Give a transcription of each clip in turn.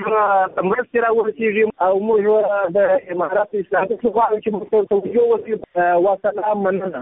مرستې راورسېږي او موږ د امارات اسلامي غواړو چې موږ ته توجه وکړي. وسلام، مننه.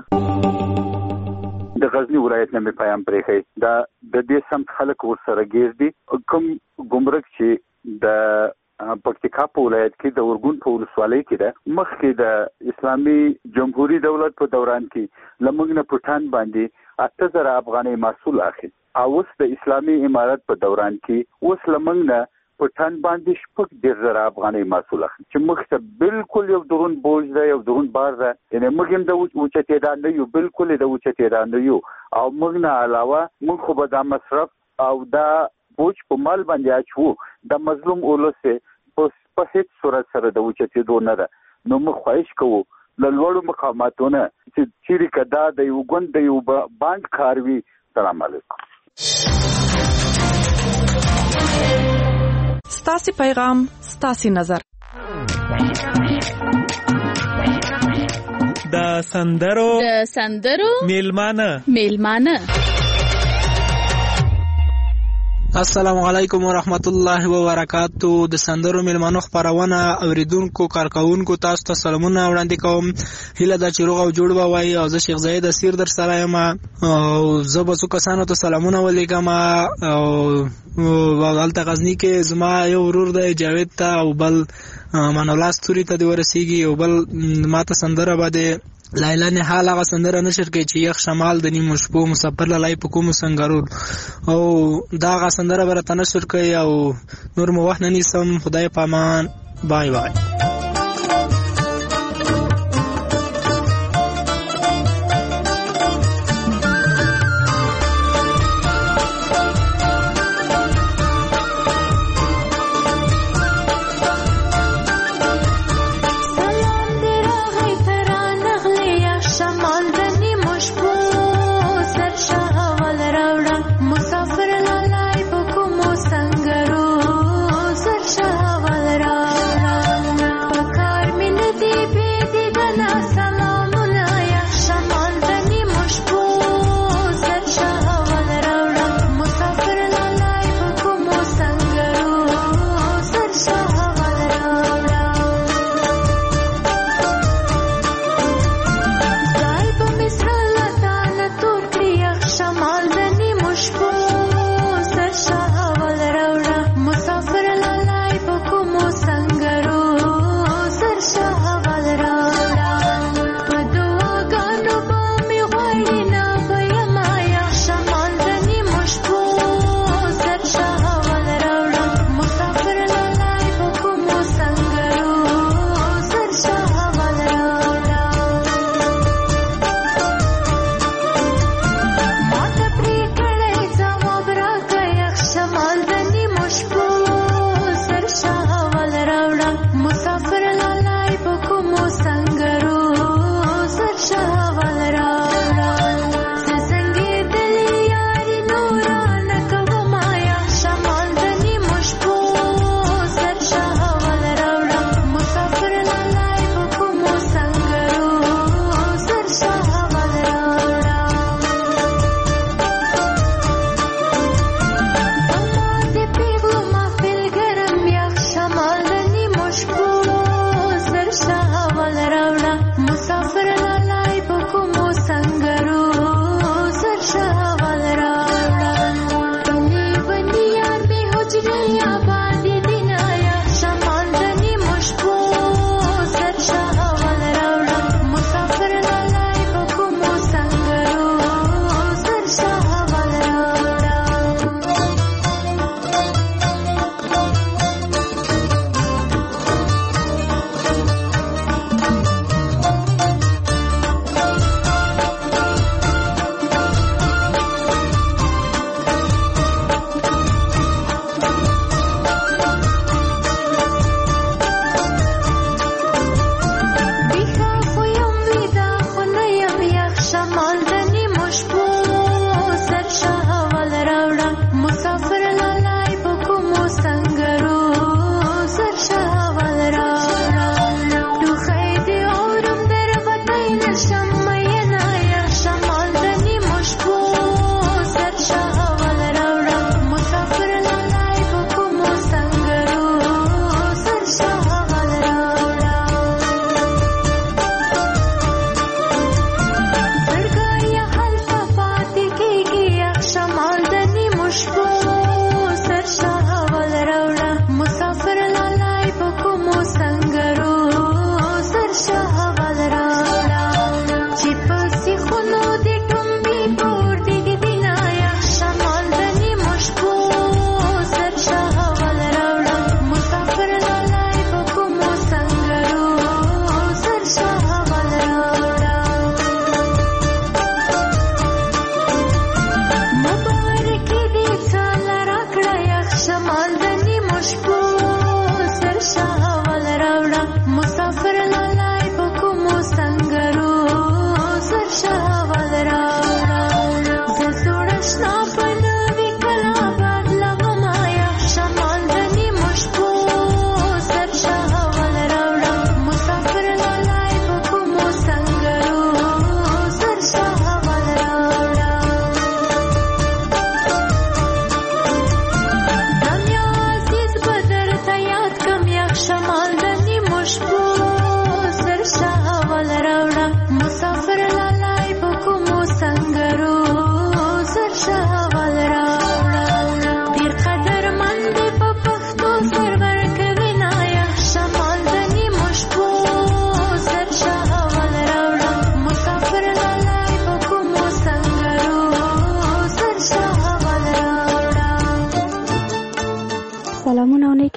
د غزنی ولایت نه مې پیام پرېښی دا د دې سمت خلک ورسره ګرځي. کوم ګمرک چې د پکتیکا په ولایت کې د ورګون په ولسوالۍ کې ده، مخکې د اسلامي جمهوریت دولت په دوران کې لمنګ نه پټان باندې 8000 افغانۍ محصول اخی، او اوس د اسلامي امارت په دوران کې اوس لمنګ نه پټان باندې 10,000 افغانۍ محصول اخی، چې موږ ته بالکل یو درون بوج ده، یو درون بار ده. یعنی موږ هم د اوچتېدا نه یو، بالکل د اوچتېدا نه یو، او موږ نه علاوه موږ خو به دا مصرف او دا بوج په مال باندې اچو، د مظلوم اولس په هیڅ صورت سره د اوچتېدو نه ده. نو موږ خواهش کوو له لوړو مقاماتونه چې چیرې که دا د یو ګوند د یو بانک کار وي. سلام علیکم. ستاسي پیغام ستاسي نظر. د سندرو میلمانه. السلام علیکم ورحمت الله وبرکاتہ. د سندرو میلمانو خبرونه اوریدونکو کارکونکو تاسو ته سلامونه وړاندې کوم. هیله دا چې روغ او جوړ وای. او زه شیخ زاید اسیر در سره یم او زه به څو کسانو ته سلامونه ولیکم. او دلته غزنی کې زما یو ورور دی جاوید ته، او بل منولا ستوري ته دی ورسیږي، او بل ماته سندره باندې لایلا نه حال هغه سندره نشر کوي چې یخ شمال د نیمو شپو مسافر لای په کوم سنگرور، او دا هغه سندره برته نشر کوي. او نور مو وخت نه نیسم. خدای پامان. بای بای. مسافر لاله په کومو سنگرو سر شاول راوړه.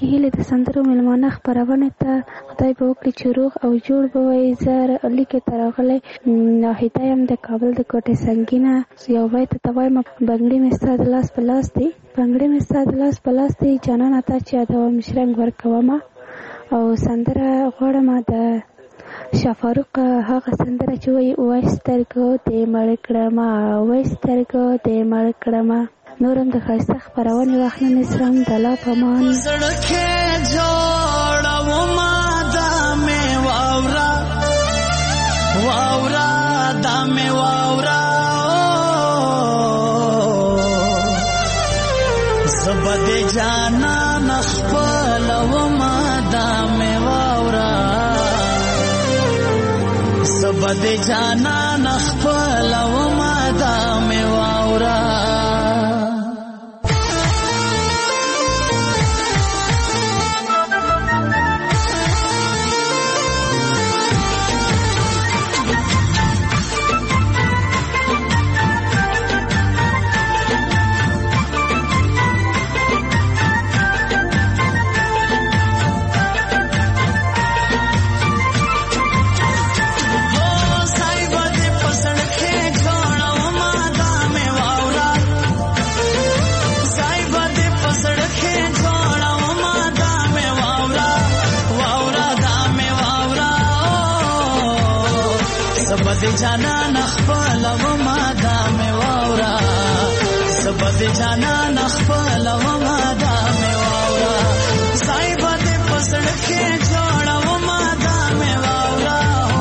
هیلې د سندرو میلمانه خپرونه ته خدای به وکړي چې روغ او جوړ به وي. زه لیکې ته راغلی ناهیده یم د کابل د کوټې سنګینه. یو بیت ته وایم بنګړي مې ستا د لاس په لاس دی، بنګړي مې ستا د لاس په لاس دی، جانانه تا چې یادوم شرنګ ورکومه. او سندره غواړم د شافاروق هغه سندره چې وایي وای سترګو دې مړ کړمه، وای سترګو دې مړ کړمه. نورم د ښایسته خپرونې وخت نه نیسم د لا په مان. زړه کې جوړومه دا مې واوره واوره دا مې واوره زه به دې جانان خپلومه دا مې واوره زه به دې جانان خپلومه دا مې واوره. جانان خپلومه دا مې واوره زه به دې جانان خپلومه دا مې واوره ځای به دې په زړه کې جوړومه دا مې واوره.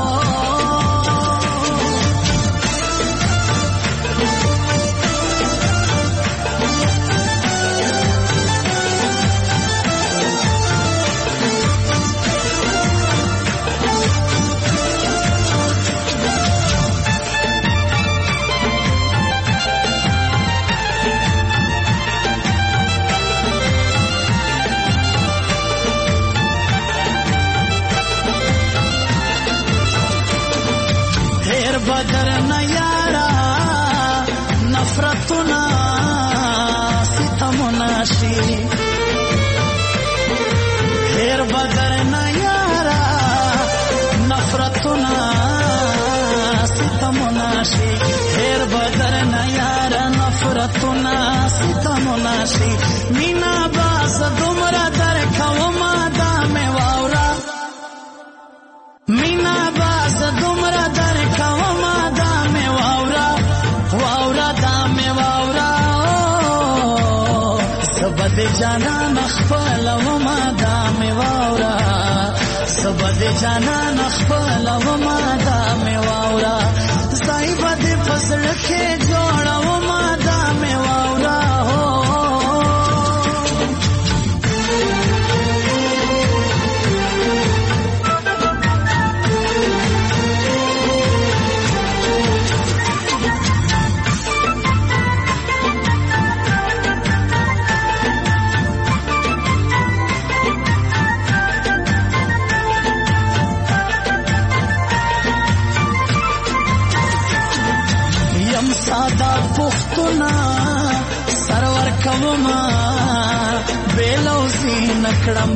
بدر نه یارا نفرتنا ستمنا شي هر بدر نه یارا نفرتنا ستمنا شي هر بدر نه یارا نفرتنا ستمنا شي مینا باز دومره در کوما دا مې واورا مینا باز دومره در کوما دا مې واورا واورا دا مې واورا سبد جانان خپلوما دا مې واورا سبد جانان خپلوما دا مې واورا ځای بد فصل کې جوړوما دا مې واورا سادا پختونا سرور کوما بیلوزی نکڑم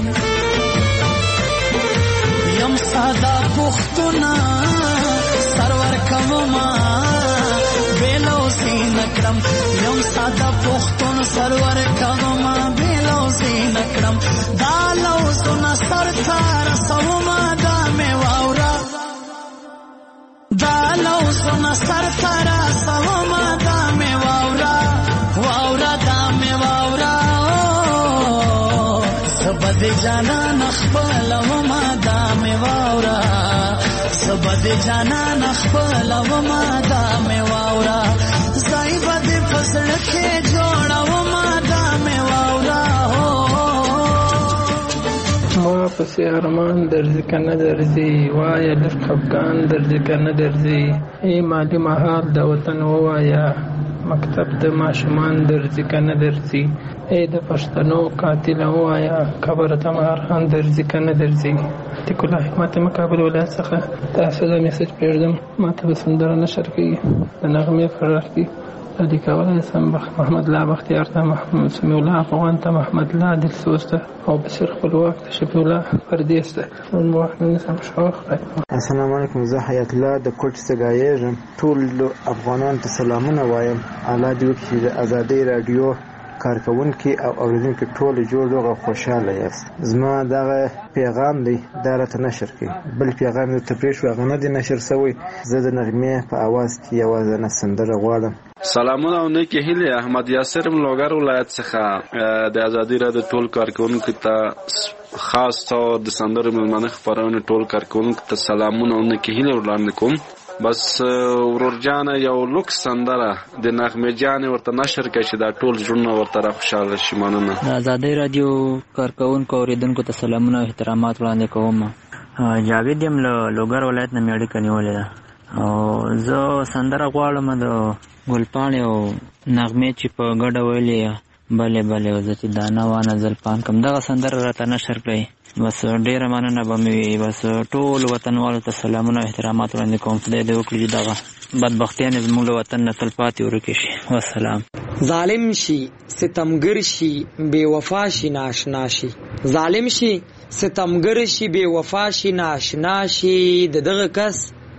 یم سادا پختونا سرور کوما بیلوزی نکڑم یم سادا پختون سرور کوما بیلوزی نکڑم دالوزونا سرکار سوما دا میں واورا دالوزونا سرکار سوما دا میں واورا واورا دا میں واورا سبد جانا نخبلوما دا میں واورا سبد جانا نخبلوما دا میں واورا زائی بد فصل کے جوڑوما دا میں واورا ما پسی ارمان درزی کنه درزی وایا لر خفگان درزی کنه درزی ای مالی محال دا وطن وایا مکتب د ماشومان درزی کنه درزی ای د پښتنو قاتل وایا قبر تمار خان درزی کنه درزی تی کله ماته مقابل ولایت څخه تاسو د میسج پیژدم ماته به سندره نشر کی د نغمه فرار کی دې کولای سم محمد الله بختیار ته، محمد سمیع الله افغان ته، محمد الله دلسوز ته او بصیر خپلواک ته، شفیع الله پردیس ته ټول موحدین سم شوخ. السلام علیکم، زه حیات الله د کوټ څګایږم. ټول افغانانو ته سلامونه وایم. الله دې وکړي د ازادۍ رادیو کارکونکي او اوریدونکي ټول جوړ او خوشاله یاست. زما دغه پیغام دی دا راته نشر کړي. بل پیغام دې ته پرېښو، هغه نه دی نشر شوی. زه د نغمې په اواز کې یوازې سندره غواړم. سلامونه او نیکی هیله. احمد یاسر ملوګر ولایت څخه د ازادۍ رادیو ټول کارکونکو ته خاص طور د سندرو مېلمانه خپرونه ټول کارکونکو ته سلامونه او نیکی هیله وړاندې کوم. بس ورور جان یو لوکس سندره د نغمه جان ورته نشر کړي چې دا ټول ژوند ورته خوشاله شي. مننه. د ازادۍ رادیو کارکونکو اوریدونکو ته سلامونه او احترامات وړاندې کوم. جاوید یم له لوګر ولایت نه مې اړیکه نیولې ده او زه سندره غواړم د ګلپاڼې او نغمې چې په ګډه ویلې بلې بلې زه چې دانه وانه زلپان کم دغه سندره راته نشر کړئ. بس ډېره مننه به مې وي. بس ټول وطنوالو ته سلامونه او احترامات وړاندې کوم. خدای دې وکړي چې دغه بدبختیانې زموږ له وطن نه تلپاتې ورکې شي. والسلام. ظالم شي ستمګر شي بې وفا شي ناشنا شي. ظالم شي ستمګر شي بې وفا شي ناشنا شي. د دغه کس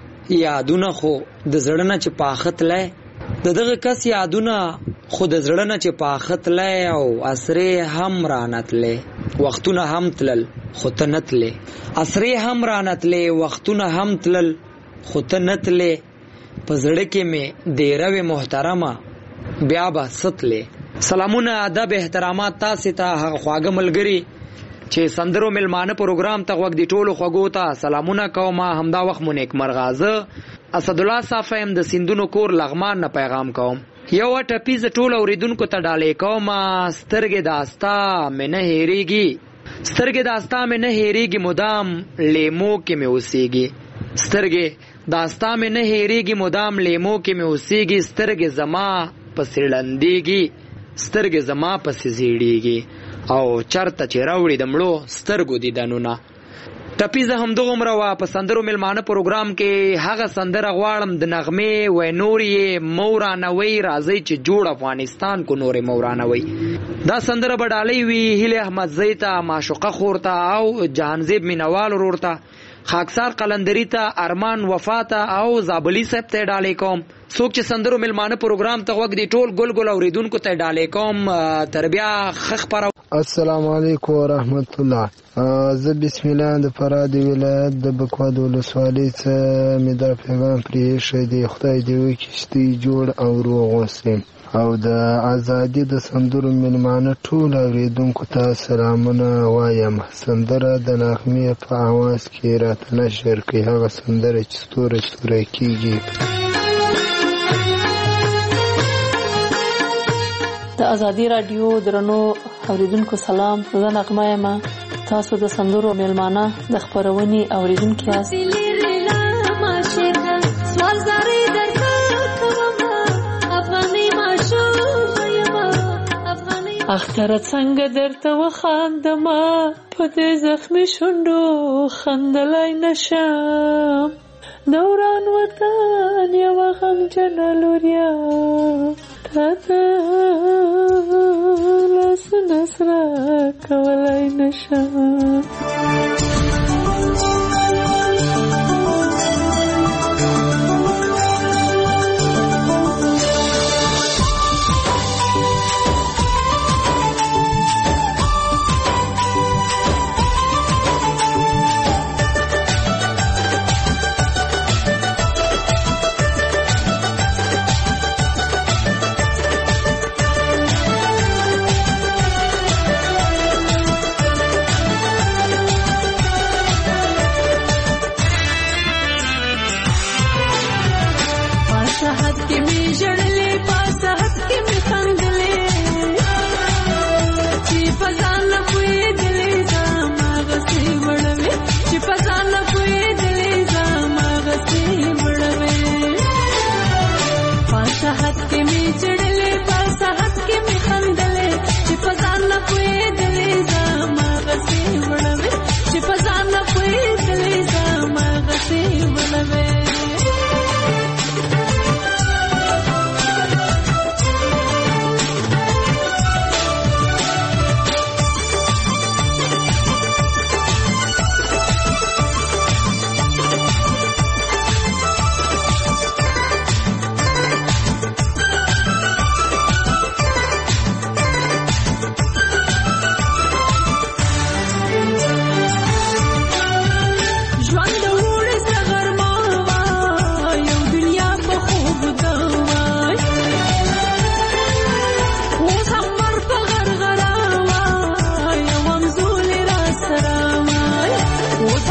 یادونه خو د زړه نه چې پاختلی، د دغه کس یادونه خو د زړه نه چې پاختلی او اسرې هم رانتلی، وختونه هم تلل خو ته نه تلې. اسرې هم رانتلی، وختونه هم تلل خو ته نه تلې. په زړه کې مې دیره وې محترمه بیا به ستلې. سلامونه ادب احترامات تاسې ته هغه خواږه ملګري چې سندرو ملمانه پروګرام ته غوږ دی ټولو خوږو ته سلامونه کوم. همدا وخت مو نیک مرغازه اسد الله صافیم د سیندونو کور لغمان نه پیغام کوم. یو ټپیز ټول اوریدونکو ته ډالې کوم. سترګې داستا مې نه هېریږي، سترګې داستا مې نه هېریږي، مدام لیمو کې مې اوسېږي. سترګې داستا مې نه هېریږي، مدام لیمو کې مې اوسېږي. سترګې زما پسې ړندېږي، سترګې زما پسې زیړېږي او چرته چې راوړي د مړو سترګو دیدنونه. ټپي زه همدغومره وه په سندرو ملمانه پروګرام کې هغه سندره غواړم د نغمې وی نور یې مورانوي. راځئ چې جوړ افغانستان کو نورې مورانوي. دا سندره به ډالۍ وي هیله احمد زی ته، معشوقه خور ته او جهانزیب مینوال ورور ته، خاکسار قلندری ته، ارمان وفا ته او زابلی صاحب ته ډالۍ کوم. څوک چې سندرو ملمانه پروګرام ته غوږ دی ټول ګل ګل اوریدونکو ته ډالۍ کوم. تر بیا ښه خپره. السلام علیکم ورحمت الله. زه بسم الله د فراه د ولایت د بکواد ولسوالۍ څخه مې دا پیغام پرېښی دی. خدای دې وکړي چې دوی جوړ او روغ اوسئ. او د ازادي د سندرو ملمانه ټول اوریدونکو ته سلامونه وایم. سندره د نغمې په اواز کې راته نشر کړئ، هغه سندره چې ستوره ستوره کېږي. د ازادي رادیو درنو اوریدونکو سلام. زه نغمه یم. تاسو د سندرو مېلمانه د خپرونې اوریدونکي یاست. اختره څنګه درته وخاندمه په دې زخمي شونډو خندلای نشم. دوران وطن یوه غمجنه لوریا تاته لاسونه سره کولای نشم.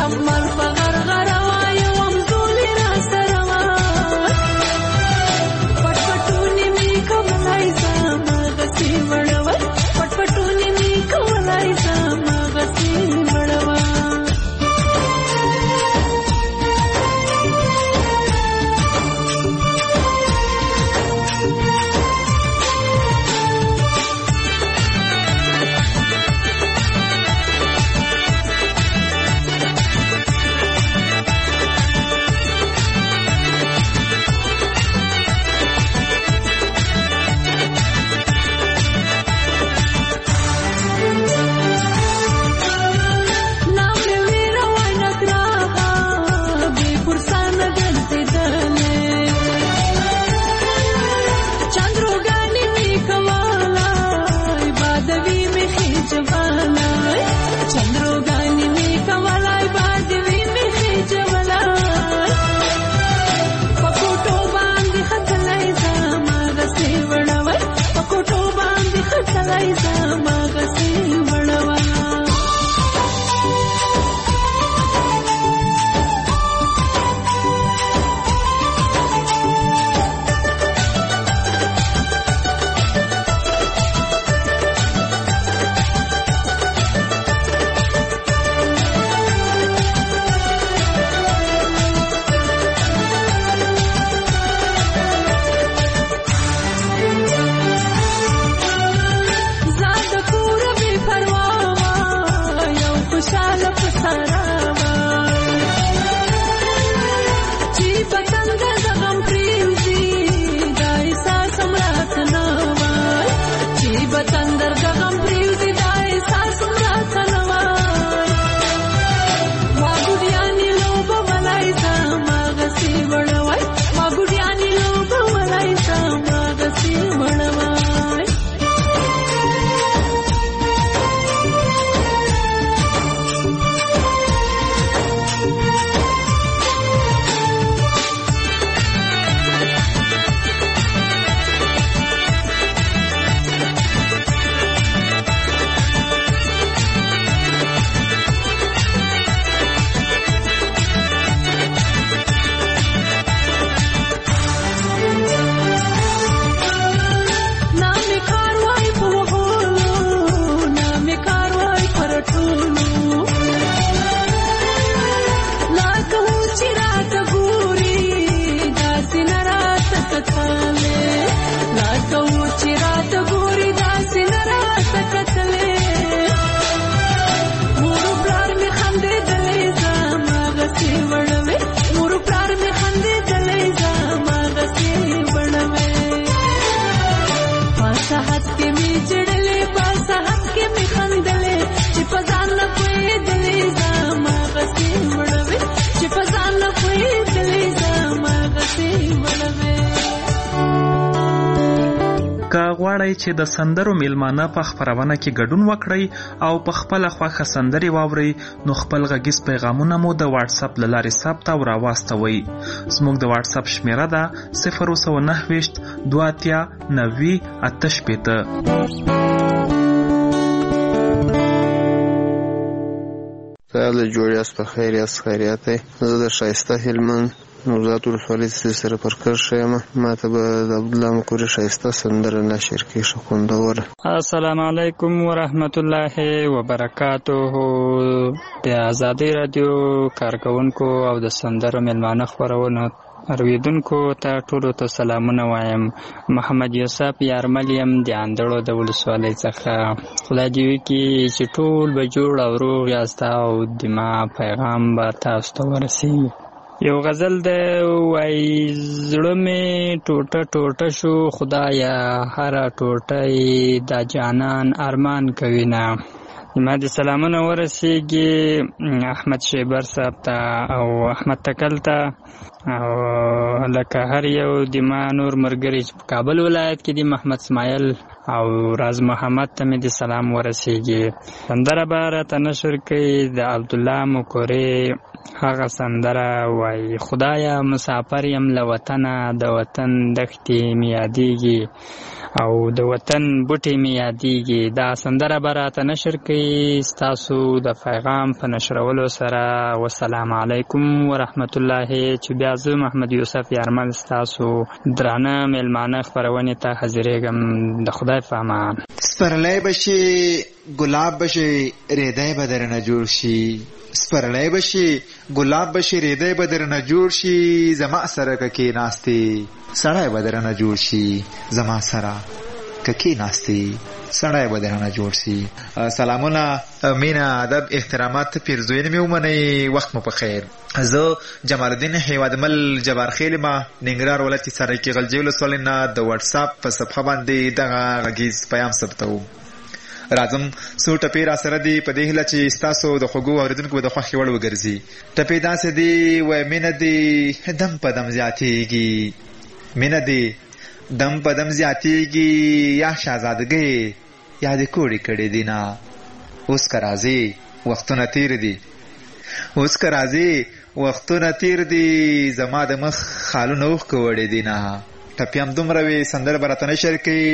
شمال په غرغره وایو امزولې را سره وای پټ پټونې مې کولای زما غسې وړوه پټ پټونې مې کولای زما غسې وړوه غواړئ چې د سندرو میلمانه په خپرونه کې ګډون وکړئ او په خپله خوښه سندرې واورئ نو خپل غږیز پیغامونه مو د واتس اپ له لارې ثبت او راواستوئ. زموږ د واتس اپ شمیره ده 029 2 90 سهار د جوړ یاست په خیر یاست خیریت دی. زه د ښایسته هلمند نوزاد ولسوالۍ سره پر کرښه یم. ما ته به د عبدالله مقوري ښایسته سندره نشر کېږي خوندوره. السلام علیکم ورحمت الله وبرکاته. د ازادۍ رادیو کارکونکو او د سندرو میلمانه خپرونو اوریدونکو ته ټولو ته سلامونه وایم. محمد یوسف یارمل یم د اندړو د ولسوالۍ څخه. خدای دې وکړي چې ټول به جوړ او روغ یاست او د ما پیغام به تاسو ته ورسیږي. یو غزل د وای زړه مې ټوټه ټوټه شو خدایا هر ټوټه د جانان ارمان کوي نه. ما د سلامونه ورسیږي احمد شیبر صاحب ته او احمد تکل ته او لکه هر یو د ما نور ملګري چې په کابل ولایت کې دي، محمد اسماعیل او راز محمد ته مې د سلام ورسیږي. سندره به راته نشر کوي د عبدالله مکورې هغه سندره وایي: خدایا مسافر یم له وطنه، د وطن دښتې مې یادېږي او د وطن بوټي مې یادېږي. دا سندره به راته نشر کوي ستاسو د پیغام په نشرولو سره. والسلام علیکم ورحمت الله. چې بیا زه محمد یوسف یارمل ستاسو درانه میلمانه خپرونې ته حاضرېږم. د خدای په امان. سپرلی بشي ګلاب بشي ریدی به درنه جوړ شي، سپرلی بشي ګلاب بشي ریدی به درنه جوړ شي، زما سره که کېناستې سړی به درنه جوړ شي، زما سره که کېناستې سړی به درنه جوړ شي. سلامونه، مینه، ادب، احترامات، پیرزوینې مې ومنئ. وخت مو په خیر. زه جمال الدین هیوادمل جبار خیل ما ننګرهار ولایت سرایکي غلجي ولسوالۍ نه د واتساپ په صفحه باندې دغه غږیز پیغام ثبتوم. راځم څو ټپې را سره دي په دې هیله چې ستاسو د خوږو اورېدونکو د خوښې وړ وګرځي. ټپې داسې دي: وایي مینه دې دم په دم زیاتېږي، مینه دې دم په دم زیاتېږي، یا شهزادګۍ یا دې کوړې کړې دي نه. اوس که راځې وختونه تېر دي، اوس که راځې وختونه تېر دي، زما د مخ خالونه اوښکې وړې دي نه. ټپې هم دومره وې، سندره به راته نشر کوي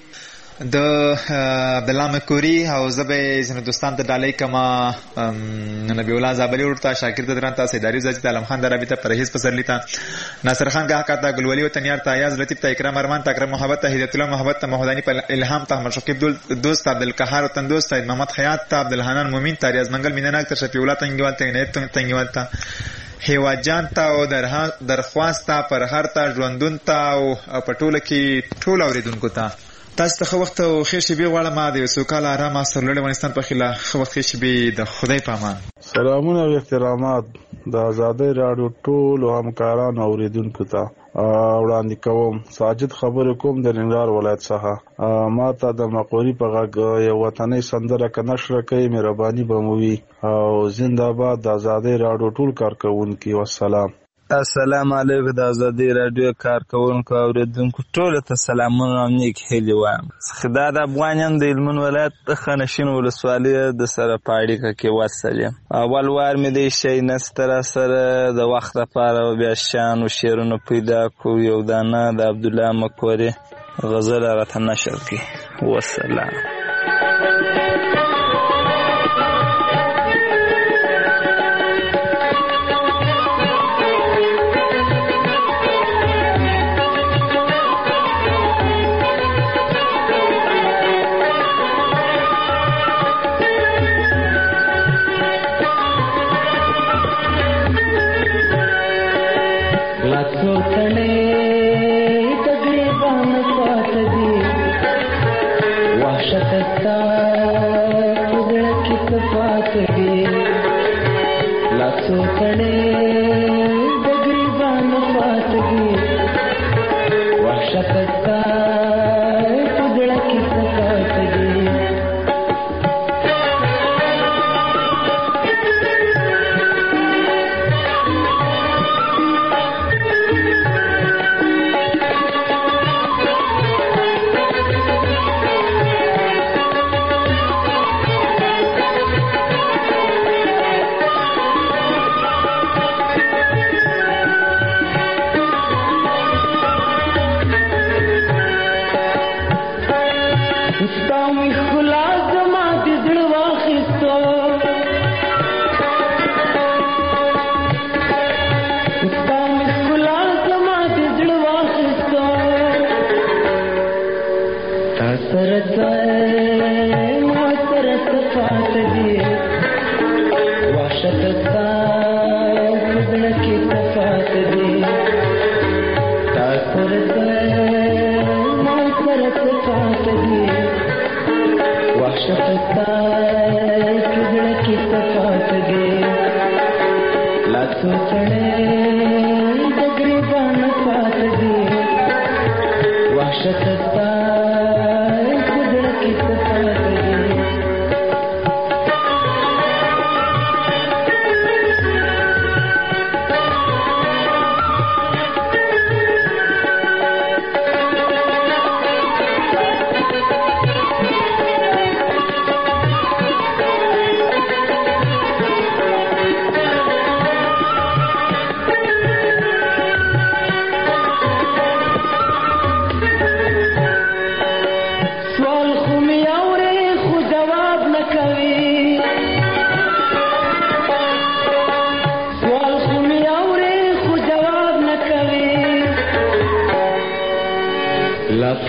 د عبدالله مکوري او زه به یې ځینو دوستان ته ډالۍ کړمه: نبی الله زابلي ورته، شاکر ددران ته، سیداري زاجي ته، علم خان درابي ته، پرهیز پسرلي ته، ناصر خان ګاهکا ته، ګلولي وطنیار ته، ایاز لطیف ته، اکرام ارمان ته، اکرم محبت ته، هدایت الله محبت ته، محمداني الهام ته، احمد شقیب دوست ته، عبدالقهار وطن دوست ته، محمد حیات ته، عبدالحنان مومین ته، ریاض منګل مینهناک ته، شفیع الله تنګیوال ته، عنایت تنګیوال ته، هیواد جان ته او درخواست ته، پرهر ته، ژوندون ته او په ټوله کې ټول اورېدونکو ته تاسو ته ښه وخت او ښې شېبې غواړم. د یو سوکاله ارامه سرلوړي افغانستان په خیله ښه وخت ښې شېبې. د خدای په امان. سلامونه او احترامات د ازادۍ راډیو ټولو همکارانو اورېدونکو ته وړاندې کوم. ساجد خبرې کوم د ننګرهار ولایت څخه. ما ته د مقوري په غږ یو وطنۍ سندره که نشره کوي مهرباني به مو وي. او زنده‌باد د ازادۍ راډیو ټول کارکوونکي. والسلام. السلام علیکم د ازادۍ راډیو کارکوونکو اوریدونکو ټولو ته سلامونه او نیک هیلې وایم. دا د افغانیان د هلمند ولایت د خانشین ولسوالۍ د سره په اړیکه کې وصل یم. اول وار مې دی شی نسته را سره د وخت لپاره بیا شیانو شعرونه پیدا کړو. یو دانه د عبدالله مکورې غزل راته نشر کړي. والسلام.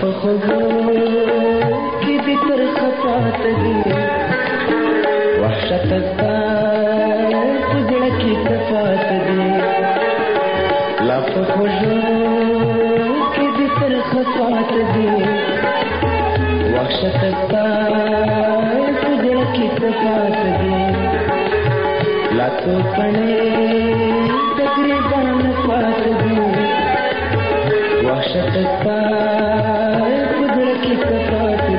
خوبو کې دې تر خطات دي وحشت ستا په زړه کې صفات دي لا په خوبو کې دې تر خطات دي وحشت ستا په زړه کې صفات دي لا تو پړې تقریبا صفات دي وحشت ستا پزړه کې صفات دي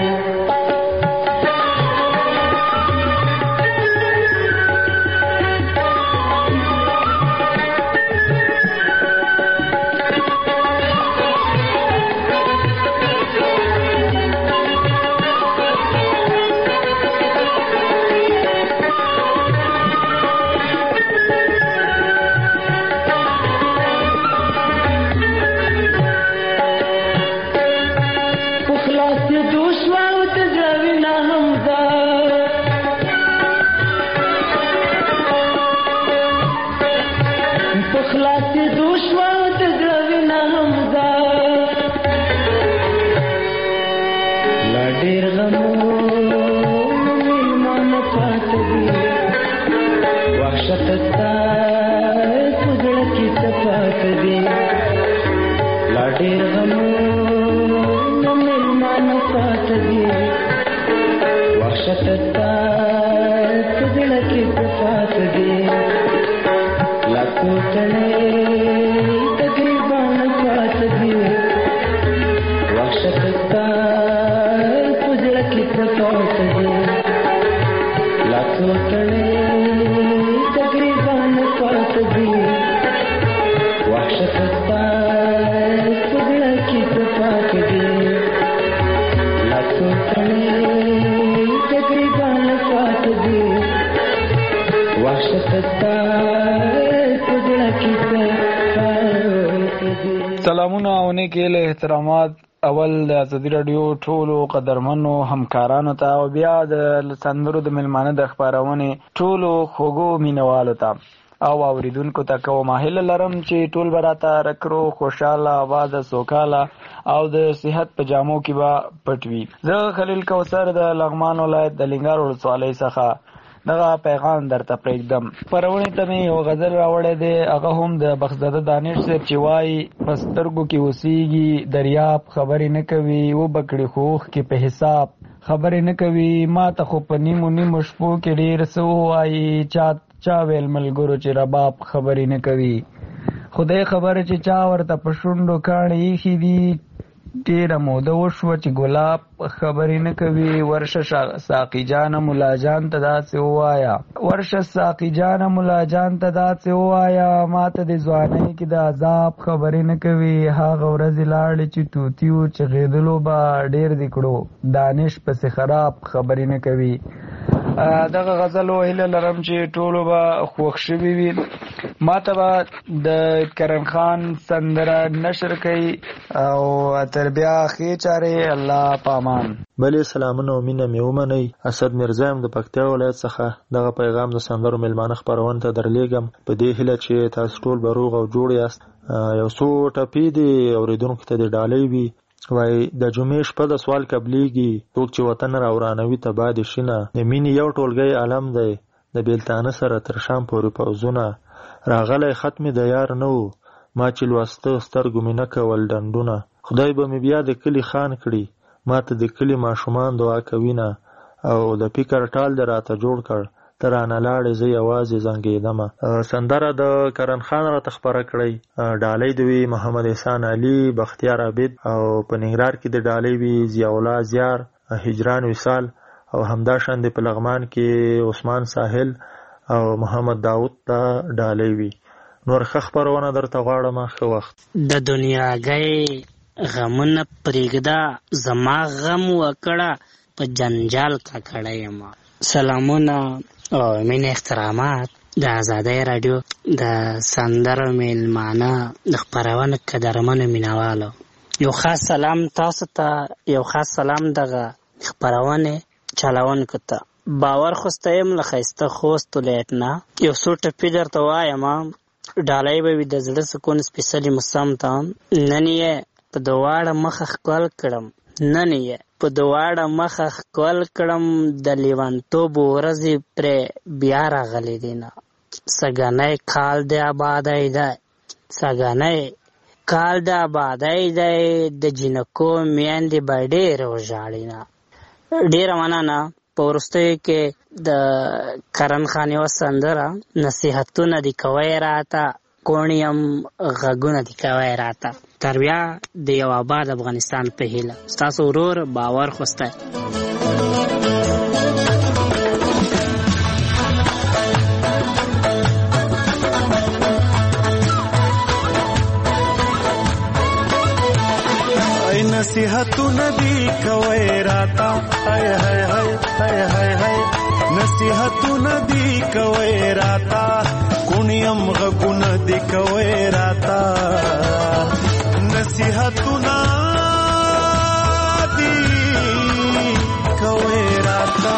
سلامونه او نیکی له احترامات اول د ازادي رادیو ټولو قدرمنو همکارانو ته او بیا د سندرو د ملمانه د خبرونه ټولو خوګو مینوالو ته او اوریدونکو ته کوم هیله لرم چې ټول براته رکرو خوشاله آواز سوکاله او د صحت په جامو کې به پټوي. زه خلیل کوثر د لغمان ولایت د لنګار ولسوالۍ څخه دغه پیغام درته پرېږدم. پرونی ته مې یو غزل راوړی دی، هغه هم د بخزاده دانش صاحب چې وایي په سترګو کې اوسېږي دریاب، خبرې نه کوي وبکړي خوخ کې په حساب، خبرې نه کوي ما ته خو په نیمو نیمو شپو کې ډېر څه ووایي چا ویل ملګرو چې رباب خبرې نه کوي. خدای خبره چې چا ورته په شونډو کاڼې ایښي دي، ډېره موده وشوه چې ګلاب خبرې نه کوي. ورشه ساقي جانه ملا جان ته داسې ووایه، ورشه ساقي جانه ملا جان ته داسې ووایه، ما ته د ځوانۍ کې د عذاب خبرې نه کوي. هغه ورځې لاړې چې توتیو چغېدلو به ډېر دې کړو، دانش پسې خراب خبرې نه کوي. دغه غزل هیله لرم چې ټولو به خوښ شوي وي. ما ته به د کرم خان سندره نشر کوي او تر بیا ښې چارې الله پامان. بلې سلامونه او مینه مې ومنئ. اسد میرزا یم د پکتیا ولایت څخه. دغه پیغام د سندرو میلمانه خپرونې ته درلیږم په دې هیله چې تاسو ټول به روغ او جوړ یاست. یو څو ټپې دي اورېدونکو ته د ډالۍ وي. وای د جمعې شپه د سوال قبلېږي، څوک چې وطن را ورانوي تبا دې شینه، د مینې یو ټولګی عالم دی د بیلتانه سره تر شام پورې پوځونه، راغلی خط مې د یار نه و ما چې لوسته سترګو مې نه کول ډنډونه، خدای به مې بیا د کلي خان کړي ما ته د کلي ماشومان دعا کوینه، او د فکر ټال دې راته جوړ کړ ته رانه لاړې زه یوازې زنګېدمه. سندره د کرن خان راته خپره کړئ. ډالۍ د وي محمد احسان علي، بختیار عابد، او په ننګرهار کې د ډالۍ وي ضیاء الله زیار، هجران وصال، او همدا شان په لغمان کې عثمان ساحل او محمد داود ته ډالۍ وي. نور ښه خپرونه درته غواړم. ښه وخت. د دنیاګۍ غمونه پرېږده، زما غم وکړه په جنجال ککړه یم. سلامونه او مینه احترامات د آزادۍ رادیو د سندرو میلمانه د خپرونې قدرمنو مینوالو، یو خاص سلام تاسو ته، یو خاص سلام دغه خپرونې چلونکو ته. باور خو ستیم له ښایسته خوست ولایت نه. یو څو ټپې درته وایم، ډالۍ به وي د زړه سکون سپېڅلي موسم ته. نن یې په دواړه مخه ښکل کړم، نن یې په دواړه مخه ښکل کړم، د لیونتوب ورځې پرې بیا راغلې دینه. سږنی کال د آبادۍ دی، سږنی کال د آبادۍ دی، د جنکو میندې به ډېرې وژاړینه. ډېره مننه. په وروستیو کې د کرن خان یوه سندره نصیحتونه دې کوئ راته، کوڼیم غږونه دې کوئ راته. تر بیا د یو آباد افغانستان په هیله، ستاسو ورور باور خوستی. نصیحتونه دی کوي راته، هاي هاي هاي هاي هاي هاي نصیحتونه دی کوي راته، کونیم غږونه دی کوي راته، نصیحتونه دی کوي راته.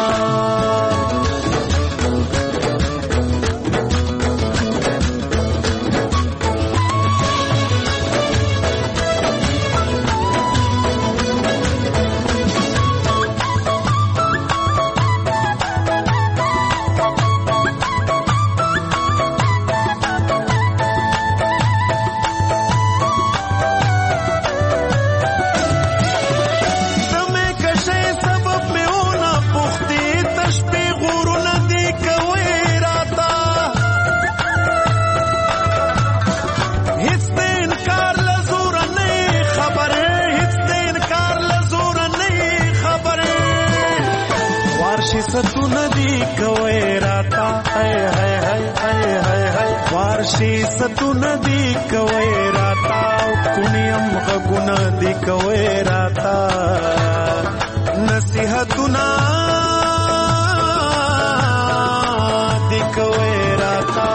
ستونه دی کوي راته، هاي هاي هاي هاي هاي هاي وارشي ستونه دی کوي راته، کونیم غږونه دی کوي راته، نصیحتونه دی کوي راته.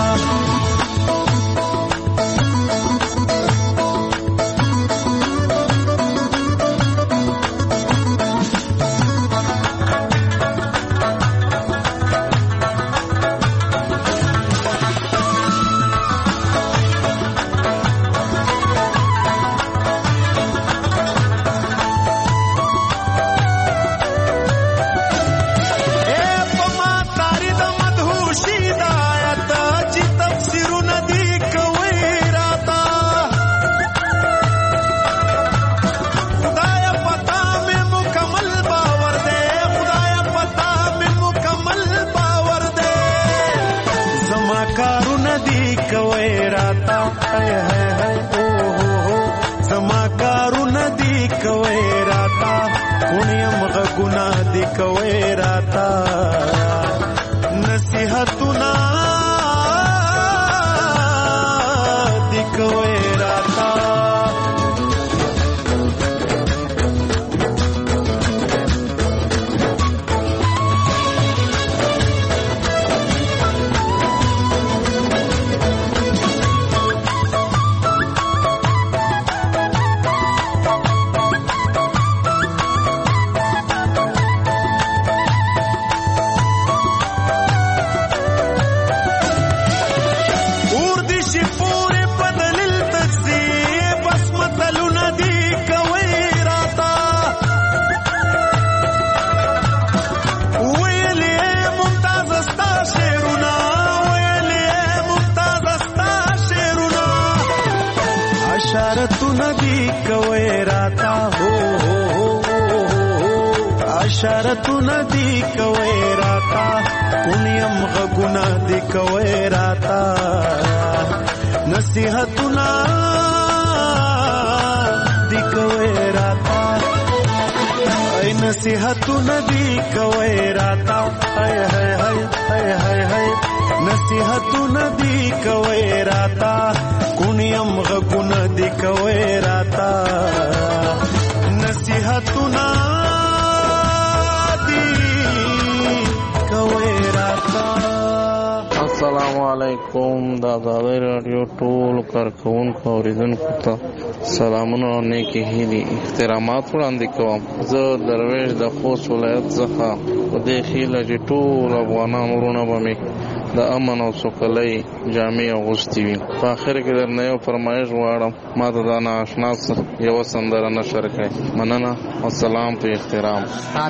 زما کارونه دی کوي راته، کونیم غږونه دی کوي راته، نصیحتونه دی کوي راته. اشارتونه دی کوي راته، کونیم غږونه دی کوي راته، نصیحتونه دی کوي راته، ای نصیحتونه دی کوي راته، هاي هاي هاي هاي هاي هاي نصیحتونه دی کوي راته، کونیم غږونه دی کوي راته، نصیحتونه السلام علیکم. د آزادۍ راډیو ټول کارکوونکو اوریدونکو ته سلامونه او نیکې هیلې احترامات وړاندې کوم. زه درویش د خوست ولایت څخه په دې هیله چې ټول افغانان وروڼه به مې د امن او سوکالۍ جامې اغوستې وي. په آخر کې درنه یو فرمایش غواړم، ما ته دا نااشنا یوه سندره نشر کړئ. مننه، والسلام په احترام.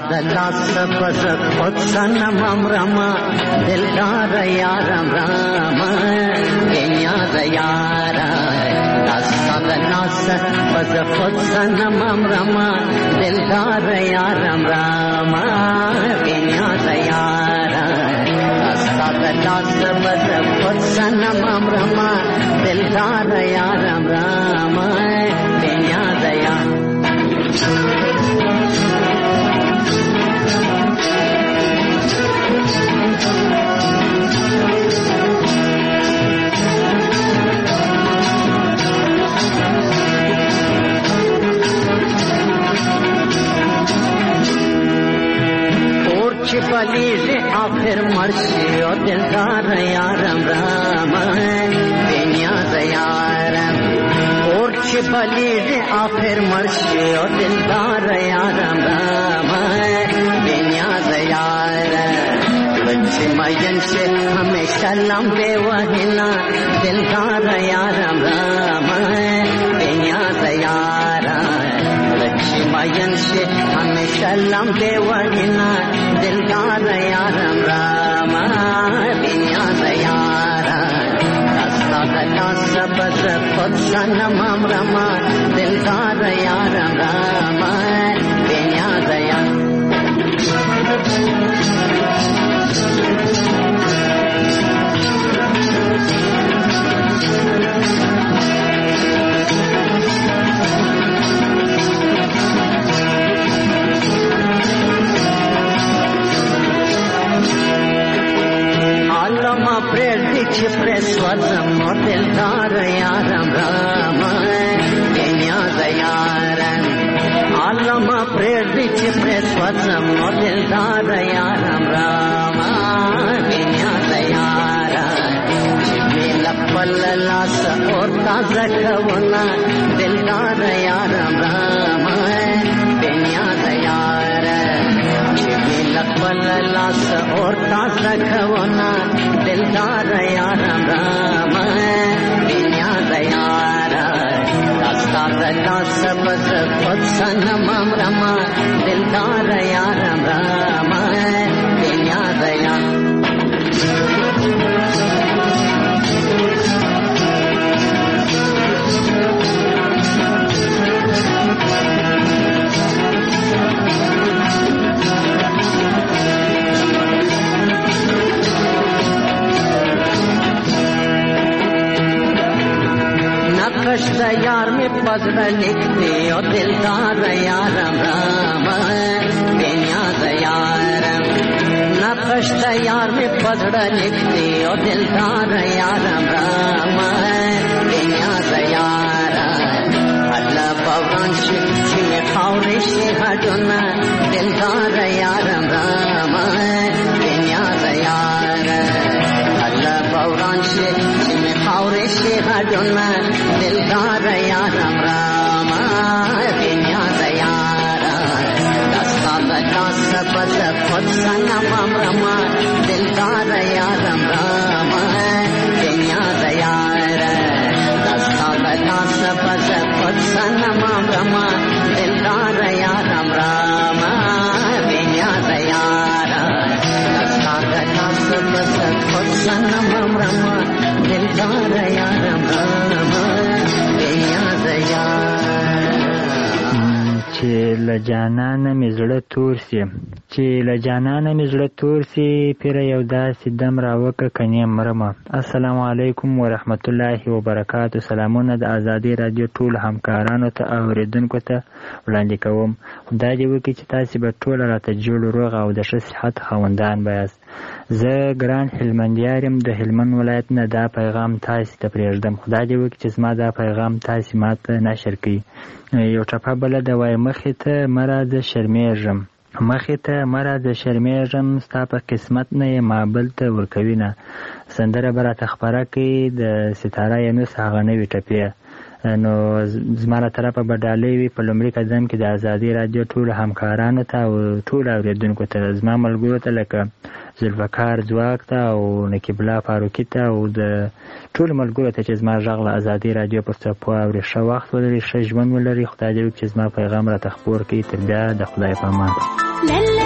دلدار یارم رام یاد یارا دستاد ناس بز خود سنمم رما دلدار یارم رام یاد یارا دستاد ناس بز خود سنمم رما دلدار یارم رام یاد یارا. बलीज आखिर मर्शी और दिलदार यारम राम बेनियाज यारम और बलीज आखिर मर्शी और दिलदार यारम राम बेनियाज यारम बच्चे मयन से हमेशा लंबे वहिना दिलदार यारम राम बेनियाज यारम मयन से हमेशा लंबे वहिना दिलदार यारम राम बिनियाज यारा दस्ता सबज खुद सनमम रमा दिलदार यारम राम बिनियाज यारा. Preswazam dildar yaram ram benyaz yaram alama predich preswazam dildar yaram ram benyaz yaram milapallas aur tazakavna dildar yaram ram benyaz yaram milapallas aur tazakavna दिलदार यारम राम बिनियाज यारा दस्तार दास बज खुद सनमम रमा दिलदार यारम राम बिनियाज यारा. नक्श यार में पजड़ लिखते और दिलदार यारम राम बेनियाज यारम नक्श यार में पजड़ लिखते और दिलदार यारम राम बेनियाज यारम अल्लाह पवन शिक्षी में खावरे से हटना दिलदार यारम राम बेनियाज यारम अल्लाह पवन शिक्षी में खावरे से हटना दिलदार यारम राम बिनियाज यारा दस्ताद दास बज खुद सनमम रमा दिलदार यारम राम बिनियाज यारा दस्ताद दास बज खुद सनमम रमा दिलदार यारम राम बिनियाज यारा दस्ताद दास बज खुद सनमम रमा दिलदार यारम राम बिनियाज यारा. چې له جانانه مې زړه تور سي چې له جانانه مې زړه تور سي پیره یو داسې دم راوکه کنې مرمه. السلام علیکم ورحمت الله وبرکاتو. سلامونه د ازادي رادیو ټول همکارانو ته او اوریدونکو ته وړاندې کوم. خدای دې وکړي چې تاسې به ټول راته جوړ روغ او د ښه صحت خاوندان بیاست. زه ګران هلمندیار یم د هلمند ولایت نه دا پیغام تاسې ته پرېږدم. خدای دې وکړي چې زما دا پیغام تاسې ماته نشر کړي. یو ټپه بله ده وایي مخې ته مه راځه شرمېږم مخې ته مه راځه شرمېږم ستا په قسمت نه یې ما بل ته ورکوي نه. سندره به راته خپره کړي د ستاره یونس هغه نوې ټپې. نو زما له طرفه به ډالۍ وي په لومړي قدم کې د ازادي راډیو ټولو همکارانو ته او ټولو اورېدونکو ته، زما ملګرو ته لکه ذوالفقار ځواک ته او نقیب الله فاروقي ته او د ټولو ملګرو ته چې زما غږ له ازادي راډیو په څپو اوري. ښه وخت ولري، ښه ژوند ولري. خدای دې وکړي چې زما پیغام راته خپور کړي. تر بیا د خدای په امان.